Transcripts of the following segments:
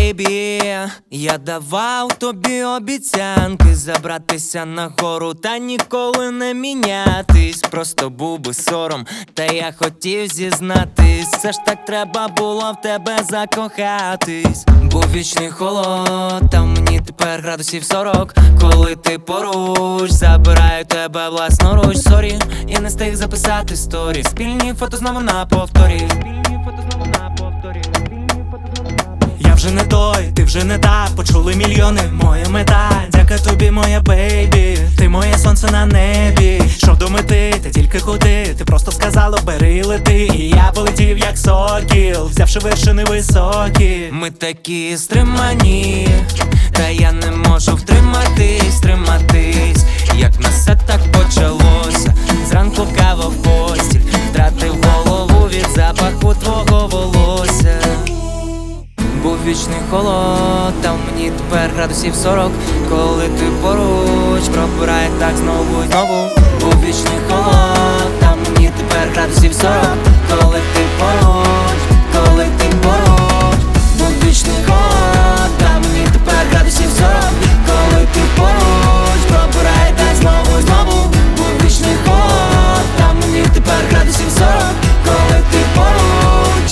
бейбі. Я давав тобі обіцянки забратися на гору та ніколи не мінятись. Просто був би сором, та я хотів зізнатись. Все ж так треба було в тебе закохатись. Був вічний холод, та мені тепер градусів 40. Коли ти поруч, забираю тебе власноруч. Сорі, я не встиг записати сторі. Спільні фото знову на повторі. Я вже не той, ти вже не та. Почули мільйони, моя мета. Дяка тобі, моя бейбі. Ти моє сонце на небі. Що до мети, ти тільки ходи. Ти просто сказала, бери і лети. І я полетів як сокіл, взявши вершини високі. Ми такі стримані, та я не можу втриматись, як на все так почалося. Зранку кава в постіль, втратив голову від запаху твого волосся. Був вічний холод, та мені тепер градусів 40. Коли ти поруч, пробирає так знову і знову. Був вічний холод, та мені тепер градусів 40. Коли ти поруч, був вічний холод, та мені тепер градусів 40. Коли ти поруч, пробирає так знову і знову. Був вічний холод, та мені тепер градусів 40. Коли ти поруч,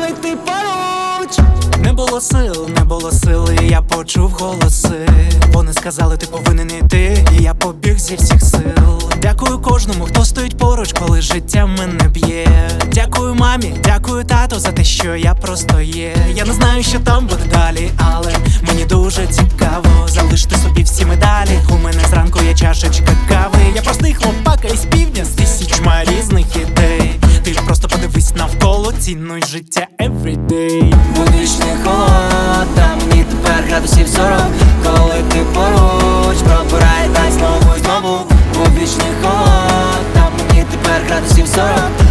Не було сили, я почув голоси. Вони сказали, ти повинен іти, і я побіг зі всіх сил. Дякую кожному, хто стоїть поруч, коли життя мене б'є. Дякую мамі, дякую тату за те, що я просто є. Я не знаю, що там буде далі, але мені дуже цікаво залишити собі всі медалі. У мене зранку є чашечка кави. Я простий хлопака із півдня з тисячма різних ідей. Ти просто подивись навколо, цінуй життя everyday. Був вічний холод, та мені тепер градусів 40. Коли ти поруч, пробирає так знову і знову. Був вічний холод, та мені тепер градусів 40.